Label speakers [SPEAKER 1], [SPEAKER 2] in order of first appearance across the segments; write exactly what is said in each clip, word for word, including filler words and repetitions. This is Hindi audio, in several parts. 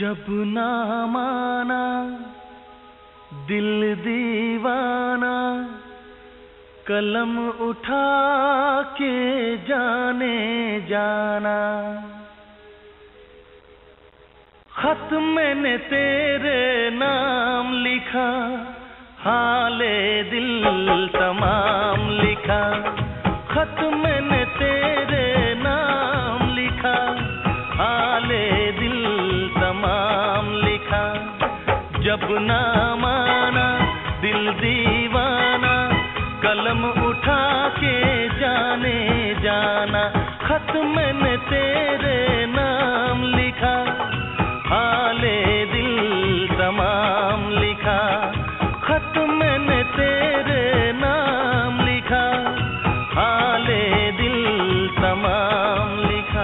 [SPEAKER 1] जब ना माना दिल दीवाना, कलम उठा के जाने जाना। खत मैंने तेरे नाम लिखा, हाले दिल तमाम लिखा। खत मैंने तेरे नाम लिखा, हाले दिल तमाम लिखा। जब ना माना दिल दीवाना, कलम उठा के जाने जाना। खत मैंने तेरे नाम लिखा, हाले दिल तमाम लिखा। खत मैंने तेरे नाम लिखा, हाले दिल तमाम लिखा।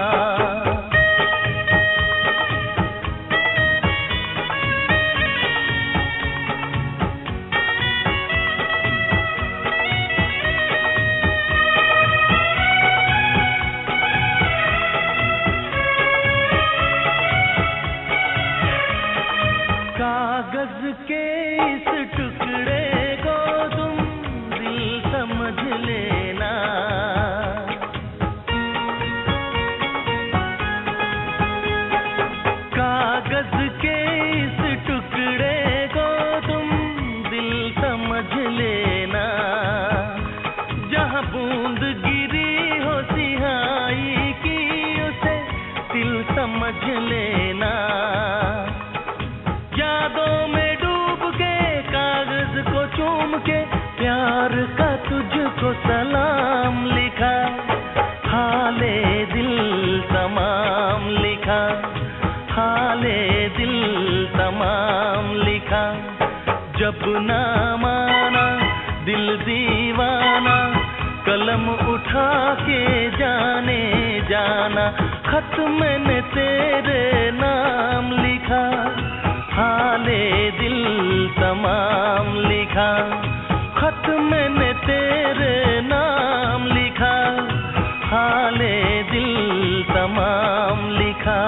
[SPEAKER 1] कागज के इस टुकड़े को तुम दिल समझ लेना। कागज के इस टुकड़े को तुम दिल समझ लेना। जहाँ बूंद गिरी हो सिहाई की, उसे दिल समझ लेना। यादों में डूब के कागज को चूम के, प्यार का तुझको सलाम लिखा, हाले दिल तमाम लिखा। हाले दिल तमाम लिखा। जब ना माना दिल दीवाना, कलम उठा के जाने जाना। खत मैंने तेरे नाम लिखा, हाले दिल तमाम लिखा। खत मैंने तेरे नाम लिखा, हाले दिल तमाम लिखा।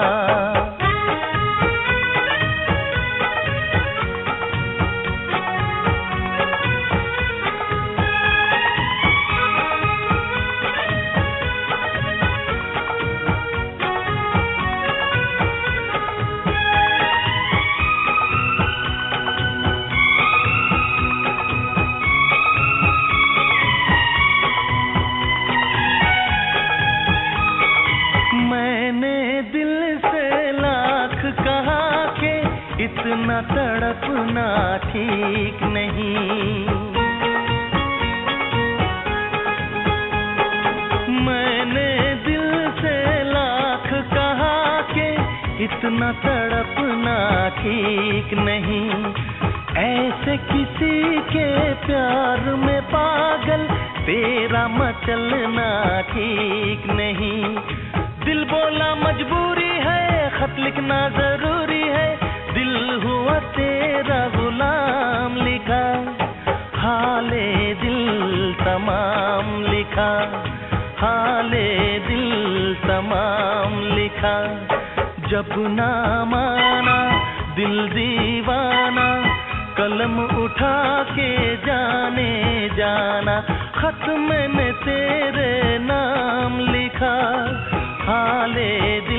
[SPEAKER 1] इतना तड़पना ठीक नहीं। मैंने दिल से लाख कहा कि इतना तड़पना ठीक नहीं। ऐसे किसी के प्यार में पागल तेरा मचलना ठीक नहीं। दिल बोला मजबूरी है, खत लिखना जरूरी है। दिल हुआ तेरा गुलाम लिखा, हाले दिल तमाम लिखा। हाले दिल तमाम लिखा। जब ना माना दिल दीवाना, कलम उठा के जाने जाना। खत मैंने तेरे नाम लिखा, हाले